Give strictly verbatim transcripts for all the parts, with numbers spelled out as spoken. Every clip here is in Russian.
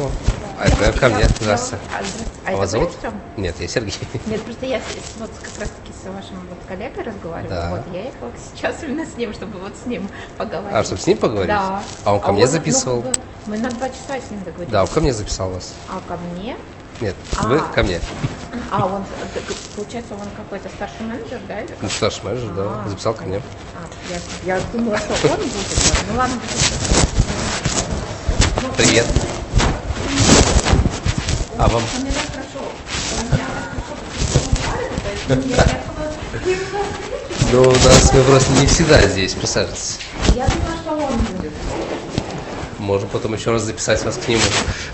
Артему. А это ко мне. Здравствуйте. А, здравствуйте. А А это вас зовут? вы, Артём? Нет, я Сергей. Нет, просто я с- вот как раз таки с вашим вот коллегой разговаривала. Да. Вот я ехала сейчас именно с ним, чтобы вот с ним поговорить. А, чтобы с ним поговорить? Да. А он ко мне ну, записывал? как бы, мы на два часа с ним договорились. Да, он ко мне записал вас. А ко мне? Нет, А. вы ко мне. А, он, э, получается, он какой-то старший менеджер, да? Или как? Ну, старший менеджер, да, А, записал ко мне. А, ясно. Я думала, что он будет. Ну ладно, будет. Привет. А вам? У меня хорошо. У меня хорошо, то есть я ехала. Ну, у нас мы просто не всегда здесь, присаживайтесь. Я думала, что он будет. Можем потом еще раз записать вас к нему.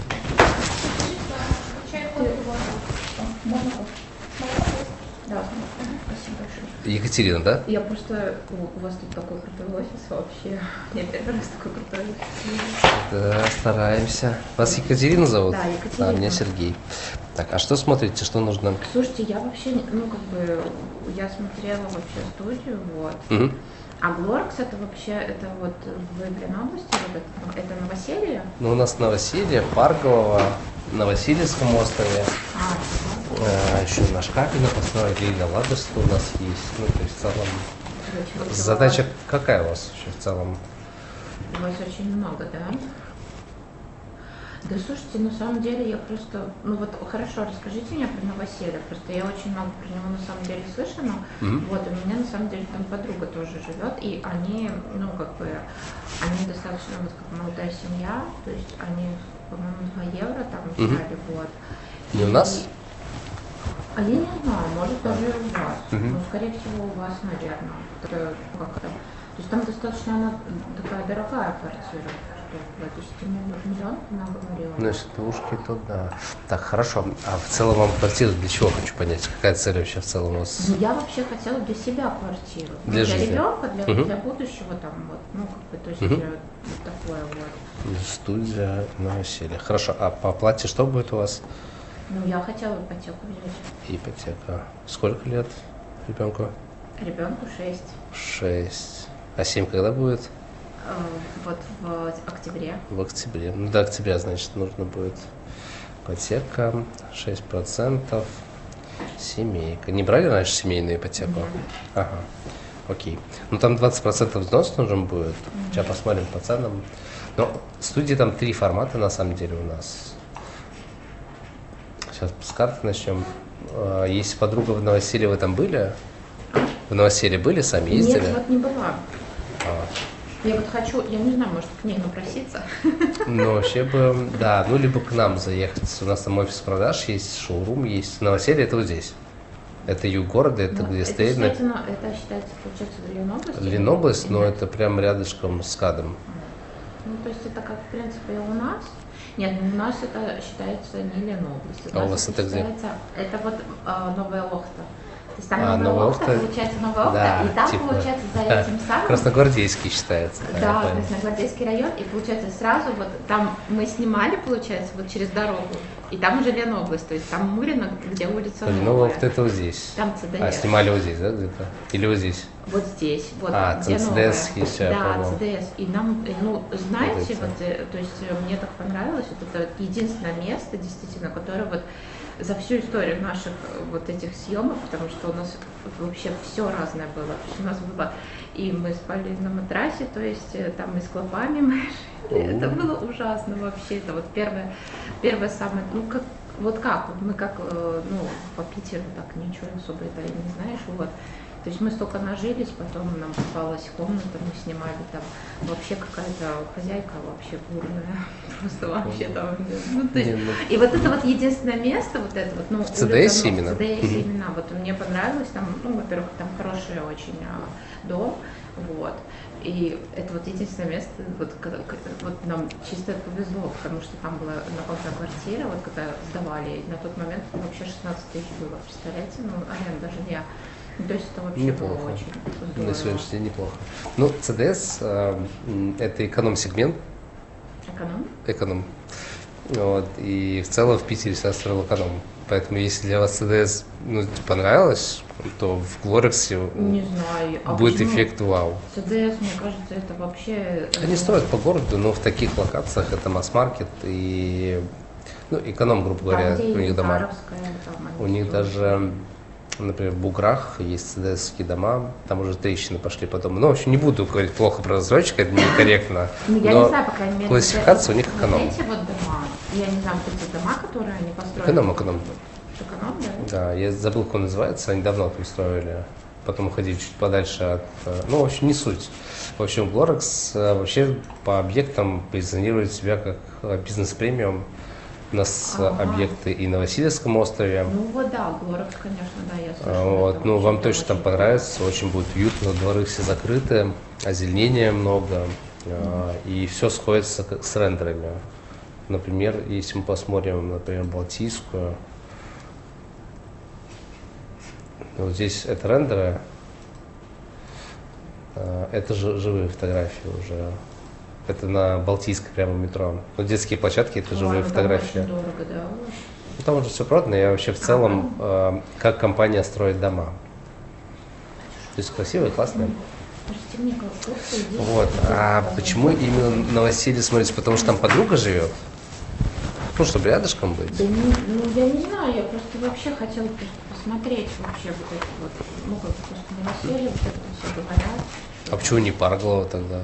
Да, спасибо большое. Екатерина, да? Я просто, у у вас тут такой крутой офис вообще. Я первый раз такой крутой офис вижу. Да, стараемся. Вас Екатерина зовут? Да, Екатерина. А меня Сергей. Так, а что смотрите, что нужно? Слушайте, я вообще, не- ну как бы, я смотрела вообще студию, вот. Угу. А Глоркс это вообще, это вот в Ленобласти, вот это, это новоселье? Ну, у нас новоселье, Парголово, на Васильевском острове. А, А, еще на Шкапино построили, и на Ладожске у нас есть. Ну, то есть в целом. да. Очень- Задача какая у вас вообще в целом? У вас очень много, да? Да слушайте, на самом деле я просто, ну вот хорошо, расскажите мне про новоселье, просто я очень много про него на самом деле слышала, Мгм. вот, у меня на самом деле там подруга тоже живет, и они, ну как бы, они достаточно вот как молодая семья, то есть они, по-моему, два евро там Мгм. взяли, вот. Не у нас? А я не знаю, может даже и у вас, Мгм. но скорее всего у вас, наверное, это как-то, то есть там достаточно она такая дорогая квартира. То есть ты мне миллион, она говорила. Ну, если двушки, то да. Так, хорошо. А в целом вам квартира для чего, хочу понять? Какая цель вообще в целом у вас? Ну, я вообще хотела для себя квартиру. Ну, Для для жизни. ребенка, для, Мгм. для будущего там вот, ну как бы, то есть Мгм. э, вот такое вот. Студия новоселье. Хорошо. А по оплате что будет у вас? Ну, я хотела ипотеку взять. Ипотека. Сколько лет ребенку? Ребенку шесть. Шесть. А семь когда будет? Э, вот в октябре. В октябре. Ну, до октября, значит, нужно будет ипотека, шесть процентов, семейка. Не брали раньше семейную ипотеку? Нет. Ага, окей. Ну, там двадцать процентов взнос нужен будет. Сейчас посмотрим по ценам. Но в студии там три формата, на самом деле, у нас. Сейчас с карты начнем. А, Если подруга в новоселье вы там были? В новоселье были, сами ездили? Нет, вот не была. А. Я вот хочу, я не знаю, может к ней напроситься. Ну, вообще бы, да, ну, либо к нам заехать. У нас там офис продаж есть, шоурум есть. Новоселье это вот здесь. Это юг города, это Ну, где это, стоит на считается, ну, это считается, получается, Ленобласть? Ленобласть, но Нет. это прям рядышком с Кадом. Ну, то есть это как, в принципе, и у нас. Нет, ну, у нас это считается не Ленобласть. А у вас это где? считается, это вот а, Новая Охта. То есть там А, Новая Новая Охта, Охта? получается, Новая Охта, Да, и там, типа, получается, за да, этим самым... Красногвардейский считается. я Да, понял. Красногвардейский район, и получается сразу вот там мы снимали, получается, вот через дорогу, и там уже Ленобласть, то есть там Мурина, где улица Ну, Новая. вот это вот здесь. Там ЦДС. А, снимали вот здесь, да, где-то? Или вот здесь? Вот здесь, вот А, где ЦДС новая. есть, я Да, понял. ЦДС. И нам, э, ну, знаете, Вот вот, э, то есть э, мне так понравилось, вот это единственное место, действительно, которое вот за всю историю наших э, вот этих съемок, потому что у нас вообще все разное было. То есть у нас было, и мы спали на матрасе, то есть э, там и с клопами мы жили. Это было ужасно вообще. Это вот первое, первое самое, ну как, вот как, вот мы как, э, ну, по Питеру так ничего особо это не знаешь, вот. То есть мы столько нажились, потом нам попалась комната, мы снимали там вообще какая-то хозяйка вообще бурная, просто вообще там, ну то есть, Не, ну, и вот это вот единственное место, вот это вот, ну, В ЦДС улица, ну, именно? В ЦДС Мгм. именно, вот мне понравилось, там, ну, во-первых, там хороший очень а, дом, вот, и это вот единственное место, вот, когда- когда- вот нам чисто повезло, потому что там была однокомнатная квартира, вот когда сдавали, и на тот момент вообще шестнадцать тысяч было, представляете, ну, аренда даже не. Ну, то есть это вообще Неплохо. было очень здорово. на сегодняшний день неплохо. Ну, ЦДС э, м, это эконом-сегмент, Эконом? эконом. Вот, и в целом в Питере всегда строил эконом. Поэтому если для вас ЦДС ну, понравилось, то в Глорексе Не знаю. А будет почему? эффект вау. ЦДС, мне кажется, это вообще... Они строят по городу, но в таких локациях это масс-маркет и ну, эконом, грубо говоря, Там, где у них дома. Ельцаровская, там они У них строят. даже, например, в Буграх есть ЦДСские дома, там уже трещины пошли потом. Ну, в общем, не буду говорить плохо про застройщика, это некорректно. Ну, я но не знаю, по крайней мере, классификация вот у них эти- эконом. Вот эти вот дома, я не знаю, вот эти дома, которые они построили. Эконом, эконом. Эконом, да? Да, я забыл, как он называется, они давно там строили. Потом уходили чуть подальше от... э, Ну, в общем, не суть. В общем, Глорекс э, вообще по объектам позиционирует себя как э, бизнес-премиум. У нас э, Ага. объекты и на Васильевском острове. Ну вот да, Глорекс, конечно, да, я А, слышала. Вот. это Ну, очень- вам это точно там очень понравится, очень будет уютно, дворы все закрыты, озеленения много, а, и все сходится к- с рендерами. Например, если мы посмотрим, например, Балтийскую, вот здесь это рендеры, а, это же живые фотографии уже. Это на Балтийской прямо метро. Ну, детские площадки это Ой, живые ну там фотографии. очень дорого, да? Ну, там уже все продано, я вообще в целом, э, как компания строит дома. То есть красивые, классные. Прости мне, как просто иди. Вот. А почему именно на Василий смотрите? Потому что там подруга живет? Ну, чтобы рядышком быть. Да не, ну я не знаю, я просто вообще хотела просто посмотреть вообще вот это вот, ну как бы просто новоселье, вот это все говорят. А почему не Парглова тогда?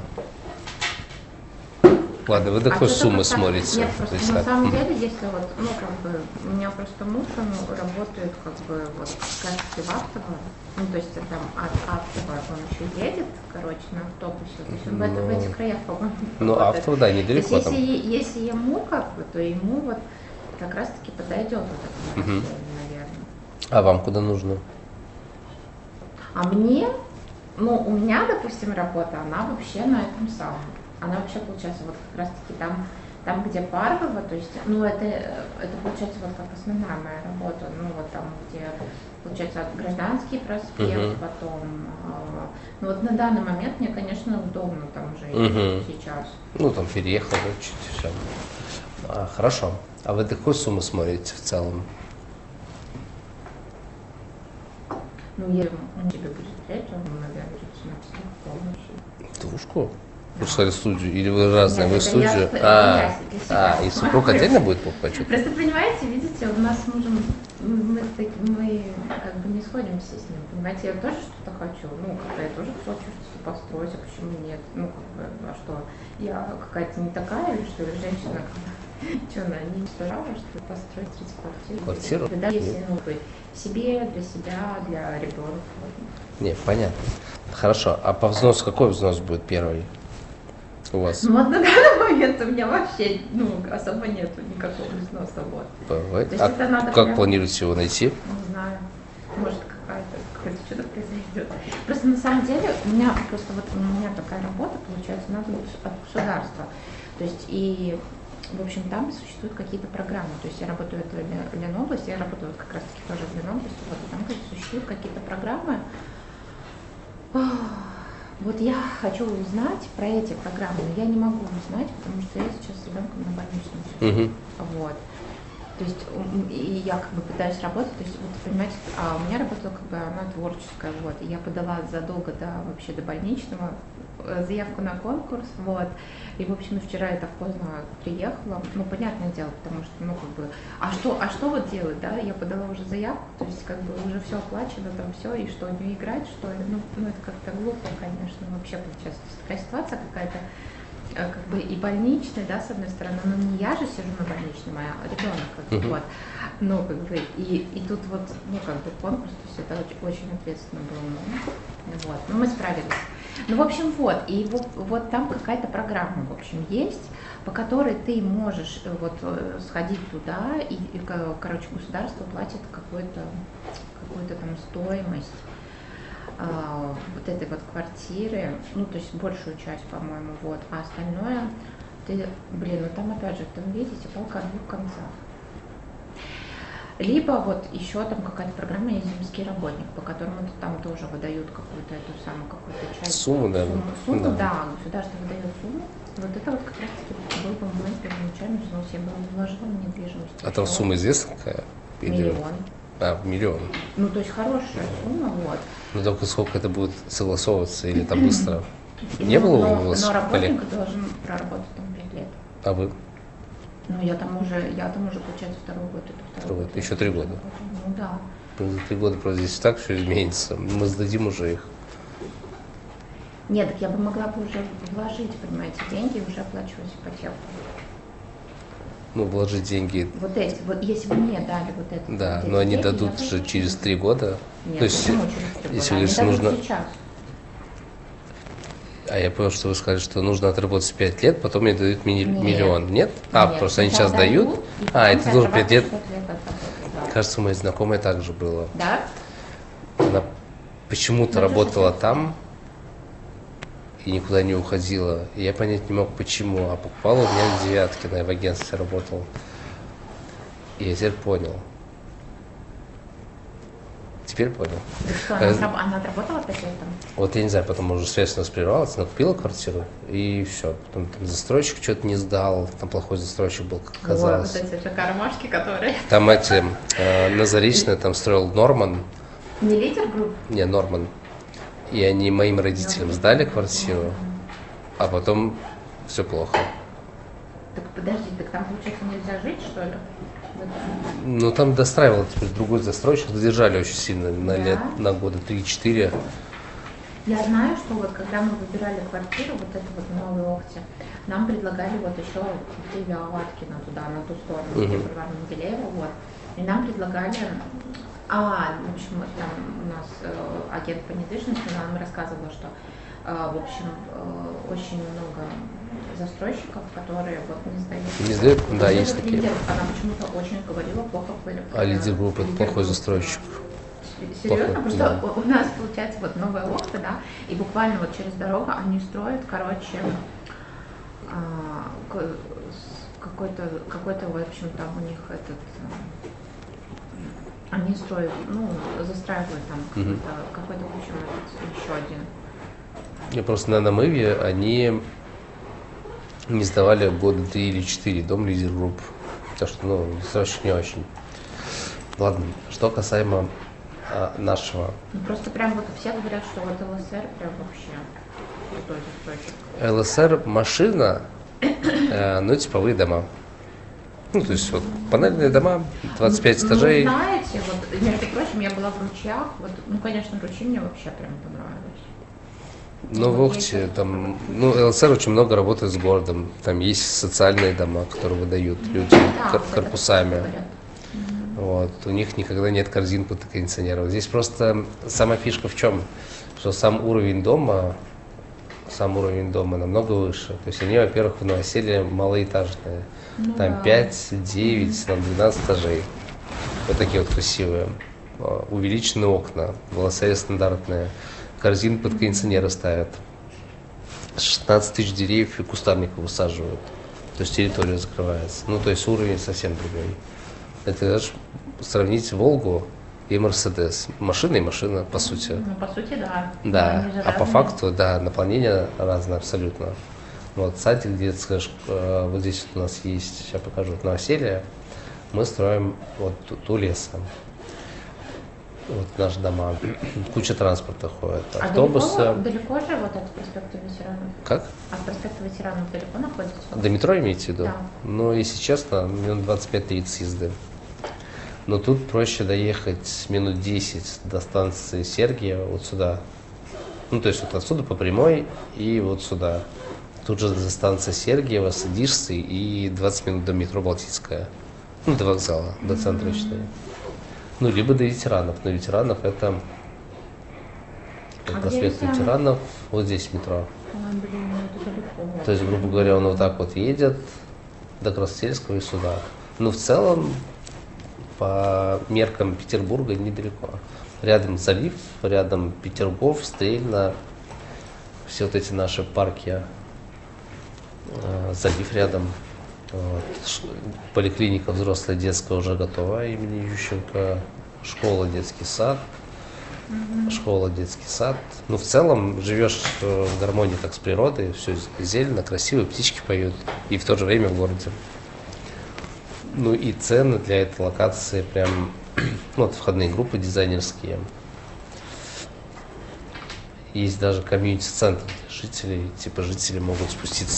Ладно, вы до А какой что-то суммы просто- смотрите? Нет, То просто есть на так, самом мгм. деле, если вот, ну как бы, у меня просто муж, он работает как бы вот как раз в Автово, ну то есть там от Автова он еще едет, короче, на автобусе, то есть он в, это- в Ну, этих краях, по-моему, Ну, работает. автор, да, То есть недалеко если, там. е- если ему как бы, то ему вот как раз таки подойдет вот это Мгм. новоселье, наверное. А вам куда нужно? А мне, ну, у меня, допустим, работа, она вообще на этом самом. Она вообще, получается, вот как раз-таки там, там, где Паргово, то есть, ну, это, это получается вот как основная моя работа, ну, вот там, где, получается, Гражданский проспект, Мгм. потом, а, ну, вот на данный момент мне, конечно, удобно там жить Мгм. сейчас. Ну, там переехал, да, чуть все. А, хорошо. А вы до какой суммы смотрите в целом? Ну, я он тебе будет взять, он, наверное, будет смотреть полностью. Двушку? Вы сказали студию? Или вы разные? Нет, Вы это студию? я- это А, я для себя а, и супруг смотрю. отдельно будет покупать? Просто понимаете, видите, у нас с мужем мы, так- мы как бы не сходимся с ним. Понимаете, я тоже что-то хочу. Ну, как-то я тоже хочу что-то построить, а почему нет? Ну, как бы, а что, я какая-то не такая, или что ли, женщина, что она не мечтала, что построить третью квартиру? Квартиру? Да, если, ну, бы, себе, для себя, для ребенка. Не, понятно. Хорошо. А по взносу какой взнос будет первый у вас? Ну, вот на данный момент у меня вообще, ну, особо нету никакого взноса, вот. Бывает. То есть А это надо как прям- планируете его найти? Не знаю, может какая-то, какое-то чудо произойдет. Просто на самом деле у меня просто вот у меня такая работа, получается, надо от государства. То есть и, в общем, там существуют какие-то программы. То есть я работаю в Лен- Ленобласти, я работаю вот как раз таки тоже в Ленобласти, вот, и там как бы, существуют какие-то программы. Вот я хочу узнать про эти программы, но я не могу узнать, потому что я сейчас с ребенком на больничном. Угу. Вот. То есть м, и я как бы пытаюсь работать, то есть вот понимаете, а у меня работа как бы она творческая, вот. И я подала задолго до вообще до больничного э, заявку на конкурс, вот. И в общем вчера я так поздно приехала, ну понятное дело, потому что ну как бы, а что, а что вот делать, да? Я подала уже заявку, то есть как бы уже все оплачено, там все, и что не играть, что ли? Ну, ну это как-то глупо, конечно, вообще получается. То есть такая ситуация какая-то э, как бы и больничный, да, с одной стороны, но не я же сижу на больничном, а ребенок, как бы, Мгм. вот, ну, как бы, и, и тут вот, ну, как бы конкурс, то есть это очень, очень ответственно было, ну, вот, но мы справились. Ну, в общем, вот, и вот, вот там какая-то программа, в общем, есть, по которой ты можешь э, вот э, сходить туда, и, и, ко- короче, государство платит какую-то, какую-то там стоимость, а, вот этой вот квартиры, ну, то есть большую часть, по-моему, вот, а остальное, ты, блин, ну там опять же, там видите, палка о двух концах. Либо вот еще там какая-то программа есть «Земский работник», по которому там тоже выдают какую-то эту самую какую-то часть. Сумму, наверное. Сумму, сумму Да. да, государство выдает сумму. Вот это вот как раз таки был бы мой первоначальный взнос. Я бы вложила в недвижимость. А там Еще сумма известна какая? Или- миллион. А, миллион. Ну, то есть хорошая сумма, вот. Ну только сколько это будет согласовываться или там быстро? И Не но- было но, у вас но работник коллег? должен проработать там пять лет. А вы? Ну, я там уже, я там уже, получается, второй год. Это второй Второй год. год. Еще три года. Ну, да. За три года просто здесь так все изменится. Мы сдадим уже их. Нет, так я бы могла бы уже вложить, понимаете, деньги и уже оплачивать ипотеку. Ну, вложить деньги. Вот эти, вот если бы мне дали вот это. Да, вот но эти они деньги, дадут я же бы- через три года. Нет, То есть, почему через три если года? говоришь, Они дадут нужно- сейчас. А я понял, что вы сказали, что нужно отработать пять лет, потом мне дают ми- Нет. миллион. Нет? А, Нет, просто они сначала сейчас дают. и А, потом это ты должен пять лет. отрабатываешь пять лет отработать, да. Кажется, у моей знакомой так же было. Да? Она почему-то Ну, работала слушай. там и никуда не уходила. И я понять не мог, почему. А покупала у меня в Девяткино, я в агентстве работал. И я теперь понял. Теперь понял. Так что, она, Э, отраб- она отработала пять лет там? Вот я не знаю, потом уже связь у нас прервалась, она купила квартиру, и все. Потом там застройщик что-то не сдал, там плохой застройщик был, как Ой, оказалось. вот эти же кармашки, которые... Там эти, э, на Заречной там строил Норман, Не лидер групп? не, Норман. И они моим родителям сдали квартиру, а потом все плохо. Так подожди, так там, получается, нельзя жить, что ли? В этом? Ну там достраивал теперь другой застройщик, задержали очень сильно, на Да? лет, на года три-четыре. Я знаю, что вот когда мы выбирали квартиру, вот это вот в Новой Охте, нам предлагали вот еще в Девяткино туда, на ту сторону, где Мгм. бульвар Менделеева, вот. И нам предлагали, а, в общем, вот там у нас э, агент по недвижимости нам рассказывала, что, э, в общем, э, очень много застройщиков, которые вот не сдают. Не сдают? Вот Да, этот есть такие. лидер, она почему-то очень говорила плохо были. А лидер группы это плохой застройщик. Серьезно? Плохой, Просто да. у у нас получается вот Новая Охта, да, и буквально вот через дорогу они строят, короче, а, ко- с- какой-то, какой-то, в общем, там у них этот, а, они строят, ну, застраивают там Мгм. какой-то, какой-то, в общем, этот, еще один. Я просто на намыве они не сдавали года три или четыре дом лидер групп. Так что, ну, застройщик не очень. Ладно, что касаемо а, нашего. Ну, просто прям вот все говорят, что вот ЛСР прям вообще крутой застройщик. ЛСР машина, э, ну, типовые дома. Ну, то есть вот панельные дома, двадцать пять Ну, этажей. Ну, знаете, вот, между прочим, я была в Ручьях, вот, ну, конечно, Ручьи мне вообще прям понравилось. Ну, в Охте там, ну, ЛСР очень много работает с городом. Там есть социальные дома, которые выдают люди Да, кор- вот это корпусами. говорят. Вот. У них никогда нет корзин под кондиционером. Здесь просто сама фишка в чем? Что сам уровень дома, сам уровень дома намного выше. То есть они, во-первых, в новоселье малоэтажные. Ну Там да. пять, девять, там двенадцать этажей. Вот такие вот красивые. А, Увеличенные окна, волосария стандартные. Корзин под кондиционеры ставят. шестнадцать тысяч деревьев и кустарников высаживают. То есть территория закрывается. Ну, то есть уровень совсем другой. Это даже сравнить Волгу и Мерседес. Машина и машина, по сути. Ну, по сути, да. Да, Они же а по разные. факту, да, наполнение разное абсолютно. Вот садик детская, шк- э, вот здесь вот у нас есть, сейчас покажу, вот новоселье. Мы строим вот тут у леса. Вот наши дома. Куча транспорта ходит, А автобусы. далеко, далеко же вот от проспекта ветеранов? Как? От проспекта ветеранов далеко находится? До метро имеете в виду? Да. Ну, если честно, минут двадцать пять тридцать езды. Но тут проще доехать минут десять до станции Сергиева, вот сюда. Ну, то есть вот отсюда по прямой и вот сюда. Тут же за станция Сергиева садишься и двадцать минут до метро Балтийская. Ну, до вокзала, до центра, считай. Ну, либо до ветеранов. Но ветеранов это А где проспект ветераны? ветеранов, вот здесь метро. Ой, блин, ну это далеко. То есть, грубо говоря, он вот так вот едет до Красноселского и сюда. Но в целом, по меркам Петербурга, недалеко. Рядом залив, рядом Петергоф, Стрельна, все вот эти наши парки, э, залив рядом. Вот. Поликлиника взрослая детская уже готова имени Ющенко. Школа, детский сад. Mm-hmm. Школа, детский сад. Ну, в целом, живешь в гармонии как с природой, все зелено, красиво, птички поют. И в то же время в городе. Ну и цены для этой локации прям, ну, вот входные группы дизайнерские. Есть даже комьюнити-центр для жителей, типа жители могут спуститься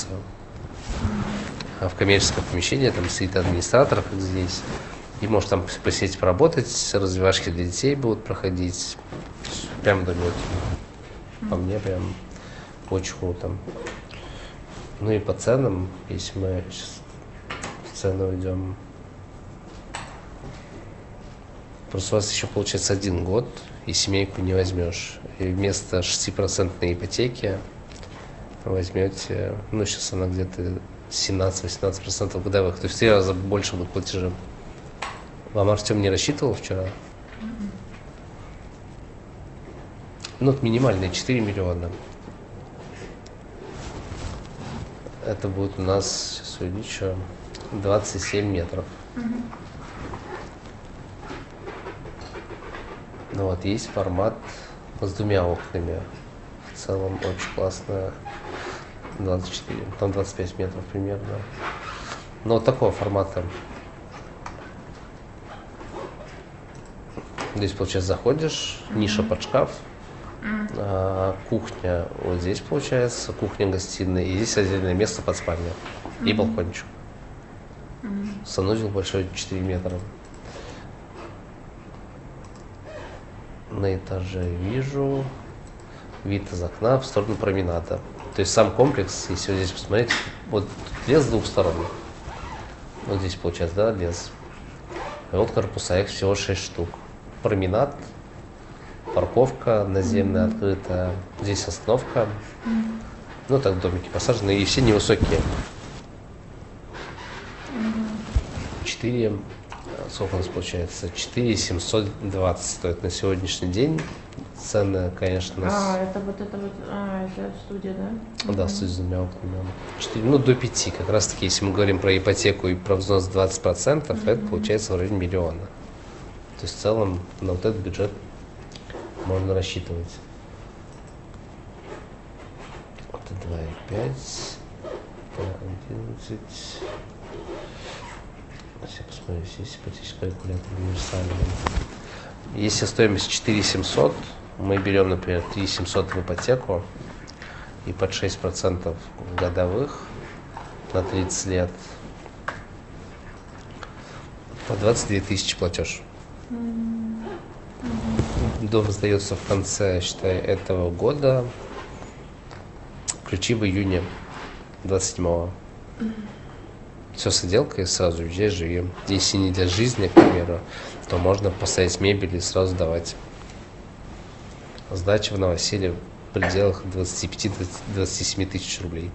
в коммерческое помещение, там стоит администратор, как здесь, и может там посидеть, поработать, развивашки для детей будут проходить, прям до мёд. По мне прям очень круто. Ну и по ценам, если мы сейчас в цену идем, просто у вас еще получается один год, и семейку не возьмешь. И вместо шестипроцентной ипотеки возьмете, ну сейчас она где-то семнадцать-восемнадцать процентов годовых, то есть в три раза больше будут платежи. Вам Артем не рассчитывал вчера? Mm-hmm. Ну, вот минимальные четыре миллиона. Это будет у нас, сейчас увеличу, двадцать семь метров. Mm-hmm. Ну вот, есть формат с двумя окнами. В целом очень классно. двадцать четыре, там двадцать пять метров примерно. Но вот такого формата. Здесь, получается, заходишь, ниша под шкаф, а, кухня вот здесь, получается, кухня-гостиная, и здесь отдельное место под спальню и балкончик. Санузел большой, четыре метра. На этаже вижу вид из окна в сторону променада. То есть сам комплекс, если вот здесь посмотреть, вот лес с двух сторон. Вот здесь получается, да, лес. И вот корпуса, их всего шесть штук. Променад, парковка наземная, mm-hmm. открытая. Здесь остановка. Mm-hmm. Ну так домики посажены, и все невысокие. Четыре, mm-hmm. сколько у нас получается? четыре семьсот двадцать стоит на сегодняшний день. Цены, конечно. А, это вот это вот, а, это студия, да? Да, mm-hmm. студия с двумя окнами. четыре, ну, до пяти. Как раз таки, если мы говорим про ипотеку и про взнос двадцать процентов, mm-hmm. это получается в районе миллиона. То есть в целом на вот этот бюджет можно рассчитывать. Это два и пять, одиннадцать. Сейчас посмотрю, здесь ипотечный калькулятор универсальный. Если стоимость четыре семьсот, мы берем, например, три семьсот в ипотеку и под шесть процентов годовых на тридцать лет, по двадцать две тысячи платеж. Дом сдается в конце, считай, этого года. Ключи в июне двадцать седьмого. Все с отделкой, сразу уезжай, живи. Если не для жизни, к примеру, то можно поставить мебель и сразу давать. Сдача в новоселье в пределах двадцати пяти — двадцати семи тысяч рублей.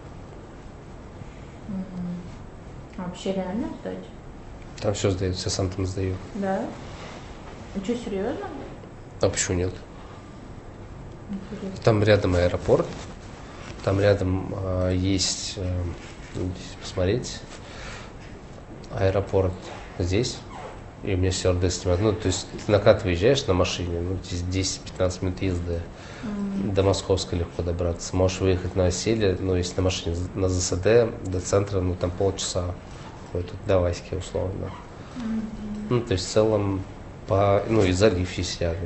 А вообще реально сдать? Там все сдают, я сам там сдаю. Да? Ну что, серьезно? А почему нет? Интересно. Там рядом аэропорт, там рядом э, есть, э, здесь посмотреть, аэропорт здесь, и у меня стюардесса снимает. Ну, то есть ты на Кат выезжаешь на машине, ну, здесь десять-пятнадцать минут езды, mm-hmm. до Московска легко добраться. Можешь выехать на Новоселье, ну, если на машине на ЗСД, до центра, ну, там полчаса, ой, тут до Васьки условно. Mm-hmm. Ну, то есть в целом, по, ну, и залив есть рядом.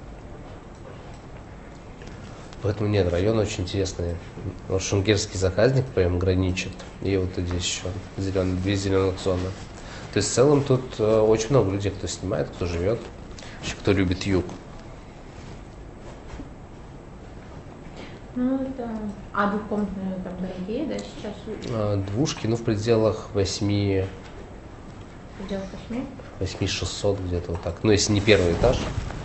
Поэтому нет, район очень интересный. Вот шунгерский заказник прям граничит. И вот здесь еще зеленые, две зеленых зоны. То есть в целом тут э, очень много людей, кто снимает, кто живет, еще кто любит юг. Ну да. А двухкомнатные там дорогие, да, сейчас? А, двушки, ну в пределах восьми. В пределах восьми? восемь шестьсот где-то вот так. Ну если не первый этаж.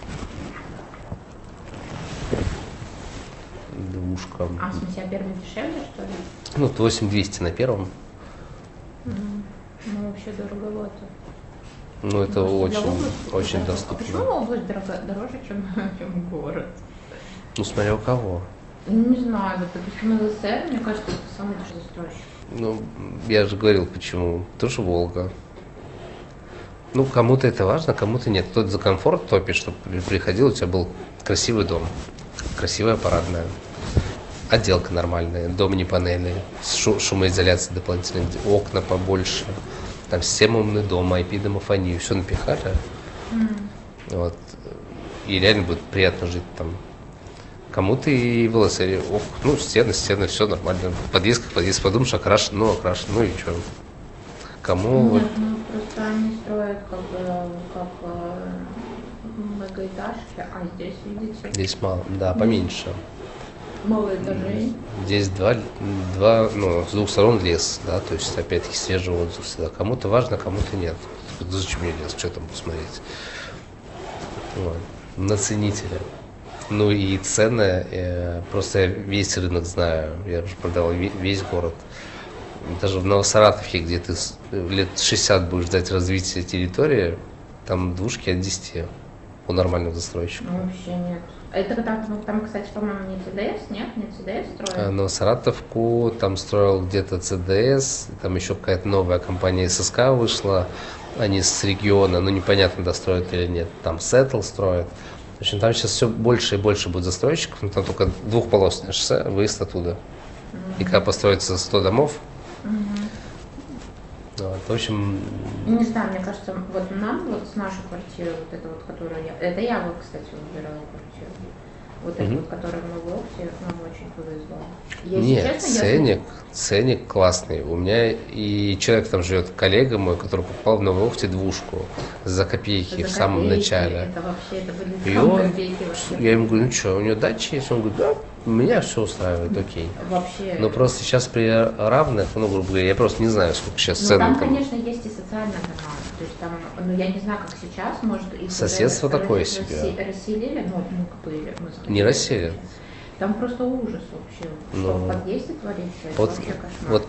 Двушка. А в смысле, а первый дешевле, что ли? Ну, восемь двести на первом. Mm. Ну, вообще дороговато. Ну, это ну, очень, очень да. доступно. А почему область дорого, дороже, чем, чем город? Ну, смотря у кого. Ну, не знаю, вот, допустим, ЛСР, мне кажется, это самый дешевый застройщик. Ну, я же говорил, почему. Тоже Волга. Ну, кому-то это важно, кому-то нет. Кто-то за комфорт топит, чтобы приходил, у тебя был красивый дом, красивая парадная, отделка нормальная, дом не панельный, с шу- шумоизоляцией дополнительной, окна побольше, там система умный дом, ай пи-домофонию, все напихали. М. Вот. И реально будет приятно жить там. Кому-то и в ЛСР, ох, ну, стены, стены, все нормально. Подъезд как подъезд, подумаешь, окрашен, ну, окрашен, ну и что. Кому Нет, вот, ну просто они строят как бы как э, многоэтажки, а здесь, видите, здесь мало, да, поменьше. мало этажей. Здесь два, два, ну, с двух сторон лес, да, то есть опять-таки свежий воздух всегда. Кому-то важно, кому-то нет. Зачем мне лес, что там посмотреть? Вот. На ценителя. Ну и цены, э, просто я весь рынок знаю, я уже продавал ве- весь город. Даже в Новосаратове, где ты с- лет шестьдесят будешь ждать развития территории, там двушки от десяти у нормальных застройщиков. Ну, вообще нет. Это когда, ну, там, кстати, по-моему, не ЦДС, нет? Не ЦДС А строят? Новосаратовку там строил где-то ЦДС, там еще какая-то новая компания ССК вышла, они с региона, ну непонятно, достроят или нет, там Сеттл строит. В общем, там сейчас все больше и больше будет застройщиков, но там только двухполосное шоссе, выезд оттуда. И когда построится сто домов, Мгм. вот, в общем, Не знаю, мне кажется, вот нам, вот с нашей квартиры, вот это вот, которую я... Это я вот, кстати, выбирала квартиру. Вот эта Мгм. вот, которая в Новоокте, нам очень повезло. Если нет, честно, я- ценник, ценник классный. У меня и человек там живет, коллега мой, который покупал в Новоохте двушку за копейки За в самом копейки, начале. Это вообще, это были И самые он, копейки вообще. я ему говорю, ну что, у него дача есть? Он говорит, да, меня все устраивает, окей. Вообще. Но просто сейчас при равных, ну, грубо говоря, я просто не знаю, сколько сейчас Ну, цены там, там. конечно, есть и социальная дома. То есть там, ну, я не знаю, как сейчас, может, их уже Соседство рассе- такое себе. рассе- Расселили, ну, мы были, мы заходили. Не расселят. Там просто ужас вообще. Что Ну, в подъезде творится, это Вот, вообще кошмар. вот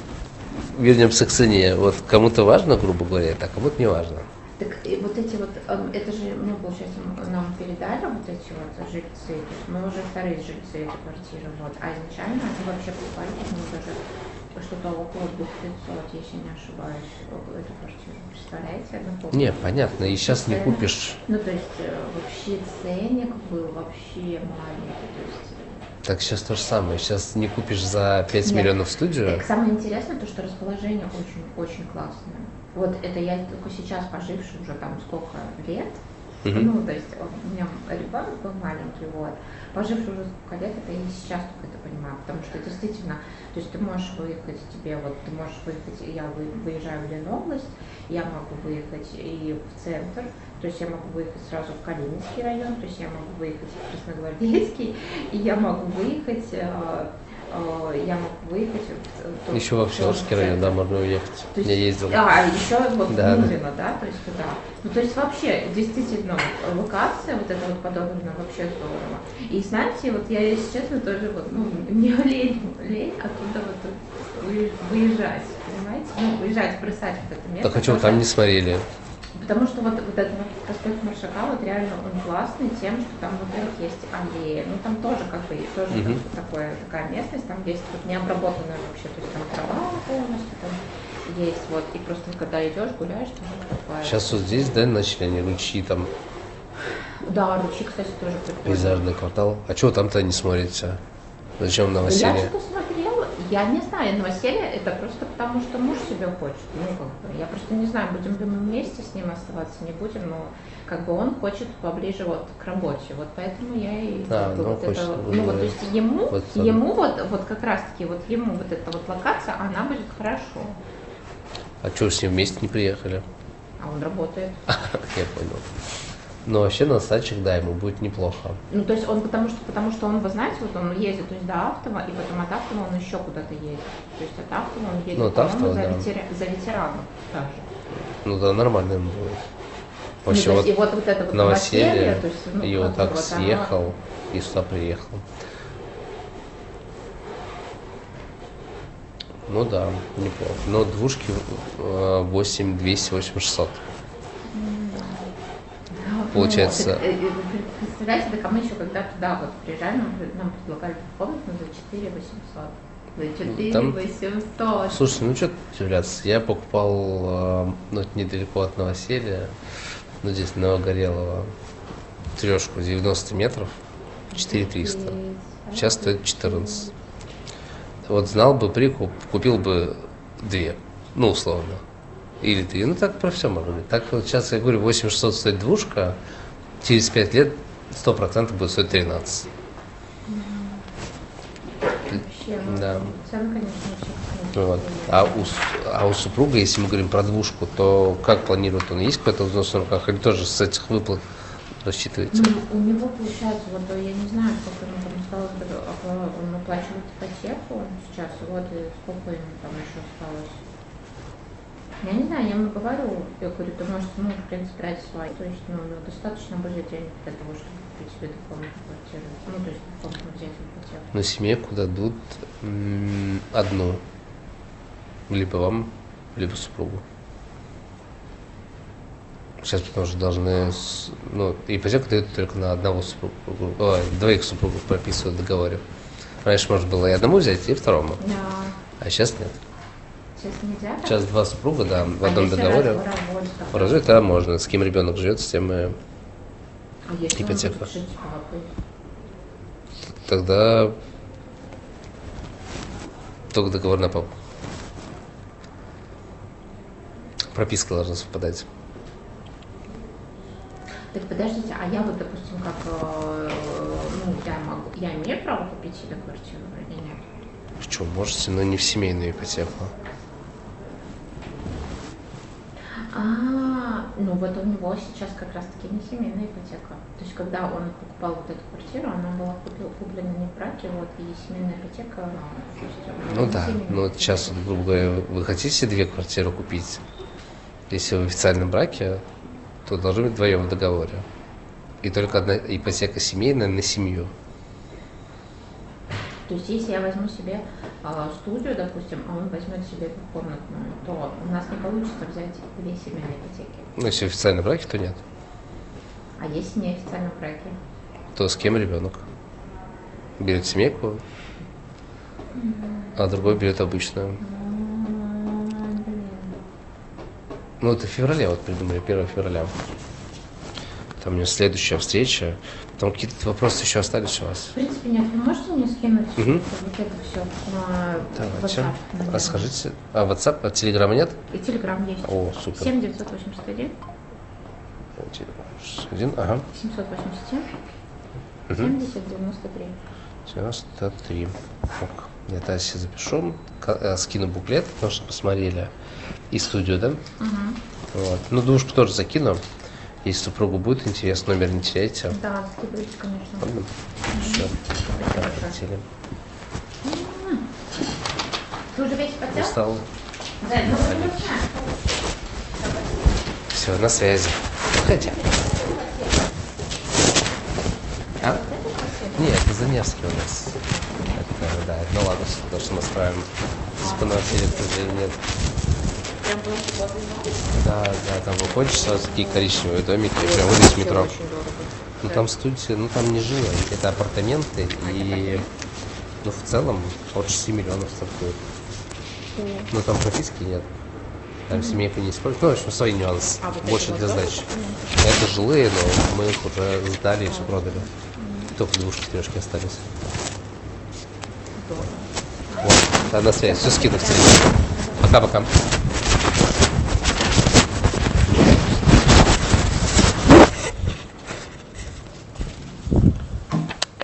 вернемся к цене. Вот кому-то важно, грубо говоря, а кому-то не важно. Так и вот эти вот, эм, это же, ну, получается, м- нам передали вот эти вот жильцы, то есть мы уже вторые жильцы этой квартиры, вот, а изначально они вообще покупали, по-моему, даже что-то около двух пятьсот, если не ошибаюсь, о- эту квартиру. Представляете, однокомнатную? Не, понятно, и сейчас не Цены. купишь. Ну, то есть э, вообще ценник был вообще маленький, то есть... э, Так сейчас то же самое. Сейчас не купишь за пять Нет. миллионов студию. э, Самое интересное то, что расположение очень-очень классное. Вот это я только сейчас поживший уже там сколько лет, Мгм. ну, то есть он- у меня ребенок был маленький, вот, поживший уже сколько лет, это я и сейчас только это понимаю, потому что действительно, то есть ты можешь выехать, тебе вот, ты можешь выехать, я вы- выезжаю в Ленобласть, я могу выехать и в центр, то есть я могу выехать сразу в Калининский район, то есть я могу выехать в Красногвардейский, и я могу выехать, э, э, я могу выехать в, в- Еще во в Всеволожский центр. район, да, можно уехать. То Я есть- ездил. А, еще вот Да, в да. Мурино, да, то есть туда. Ну, то есть вообще, действительно, вот, локация вот эта вот подобная вообще здорово. И знаете, вот я, если честно, тоже вот, ну, мне лень, лень оттуда вот вы- выезжать, понимаете? Ну, выезжать, бросать вот это место. Так а что вы потому там что- не смотрели? Потому что вот, вот этот вот проспект Маршака, вот реально он классный тем, что там, во-первых, есть аллея, ну там тоже как бы, тоже Мгм. там такое, такая местность, там есть вот необработанная вообще, то есть там трава полностью там есть, вот, и просто когда идешь, гуляешь, там вот такое. Сейчас вот здесь, да, начали они ручьи, там Да, ручьи, кстати, тоже прикольно. пейзажный квартал. А чего там-то не смотрите? Зачем Я новоселье? что-то смотрела, я не знаю, новоселье это просто потому, что муж себе хочет, ну как бы, я просто не знаю, будем ли мы вместе с ним оставаться, не будем, но как бы он хочет поближе вот к работе, вот поэтому я и А, как бы ну, вот хочет, это, вот, ну вот то да. есть ему, Вот, ему вот, вот как раз таки вот ему вот эта вот локация, она будет хорошо, А что с ним вместе не приехали? а он работает. Я понял. Но вообще на стачек, да, ему будет неплохо. Ну, то есть он, потому что, потому что он, вы знаете, вот он ездит, то есть до Автова, и потом от Автова он еще куда-то едет. То есть от Автова он едет, Ну, от по-моему, Автова, за, да. ветера- за ветеранов даже. Ну да, нормально ему будет. Ну, Вообще то есть, вот и вот, вот это вот новоселье, то есть, ну, и как вот бы так вот оно- съехал, и сюда приехал. Ну да, неплохо. Но двушки э, восемь двести, восемь шестьсот. Ну, Получается- так, э, э, вы представляете, так а мы еще когда туда вот приезжали, нам, пред- нам предлагали двухкомнатную за четыре восемьсот. За четыре Там- восемьсот. Слушай, ну что удивляться, я покупал, э, ну, это недалеко от Новоселья, ну, здесь Новогорелого, трешку девяносто метров, четыре триста. Сейчас стоит четырнадцать. Вот знал бы прикуп, купил бы две, ну, условно. Или три. Ну, так про все можно говорить. Так вот сейчас, я говорю, восемь шестьсот стоит двушка, через пять лет сто процентов будет стоить тринадцать. Вообще, ну, Да. цены, конечно, очень Вот. А, у, с- а у супруга, если мы говорим про двушку, то как планирует он? Есть какой-то взнос на руках или тоже с этих выплат рассчитываете? Ну, у него получается, вот я не знаю, сколько ему там осталось, а, он оплачивает ипотеку сейчас, вот и сколько ему там еще осталось. Я не знаю, я ему говорю, я говорю, ты можешь, ну, в принципе, брать свои, то есть, ну, ну, достаточно будет денег для того, чтобы купить себе двухкомнатную квартиру, ну, то есть двухкомнатную взять ипотеку. На семейку дадут м, одну. Либо вам, либо супругу. Сейчас потому что должны, с- ну, ипотеку дают только на одного супруга, ой, двоих супругов прописывают в договоре. Раньше можно было и одному взять, и второму, Да, а сейчас нет. сейчас нельзя так? Сейчас два супруга, да, в А одном если договоре. раз в разводе, так? В разве да, можно. С кем ребенок живет, с тем и А если он ипотека. будет жить с папой? тогда только договор на папу. Прописка должна совпадать. Так подождите, а я вот, допустим, как, э, ну, я могу, я имею право купить себе квартиру или нет? Что, можете, но не в семейную ипотеку. А, ну вот у него сейчас как раз-таки не семейная ипотека. То есть когда он покупал вот эту квартиру, она была купил- куплена не в браке, вот, и семейная ипотека, то есть, у него Ну не да, семейная ну вот ипотека. сейчас, вот, грубо говоря, вы хотите две квартиры купить? Если вы в официальном браке, то должны быть вдвоем в договоре. И только одна ипотека семейная на семью. То есть если я возьму себе а, студию, допустим, а он возьмет себе двухкомнатную, то у нас не получится взять две семейные ипотеки. Ну, если в официальном браке, то нет. А если не официальном браке? То с кем ребенок? Берет семейку, а другой берет обычную. М, блин. Ну, это в феврале вот придумали, первого февраля. Там у меня следующая встреча. Там какие-то вопросы еще остались у вас? В принципе, нет, вы можете мне скинуть Мгм. вот это все на Давайте. WhatsApp, А наверное? скажите, а WhatsApp, а Телеграма нет? И Телеграм есть. О, супер. семь девятьсот восемьдесят один Один, ага. семьсот восемьдесят семь Мгм. семьдесят девяносто три. девяносто три. Ок. Я тогда себе запишу, ка- э, скину буклет, потому что посмотрели. И студию, да? Угу. Вот. Ну, двушку тоже закину. Если супругу будет интересно, номер не теряйте. Да, скидывайте, конечно. Ладно? Все. Спасибо большое. Хотели. Ты уже весь потел? Устал. Да, ну Али. Все, на связи. Хотя. А? Нет, это за Невский у нас. Это, да, это на Ладос, то, что мы строим. Типа на или нет. Прям было суббота. Да, да, там выходишь, сразу такие коричневые домики, прям вот здесь метро. Очень дорого. Ну там студия, ну там не жило, это апартаменты, и ну в целом от шести миллионов стартует. Ну там прописки нет. Там семейку не используют. Ну, в общем, свои нюансы. А вот эти Больше вот для тоже сдачи. апартаменты? Это жилые, но мы их уже сдали и все продали. Только двушки, трешки остались. Здорово. Вот, да, на связи. Все скину в телефон. Пока-пока.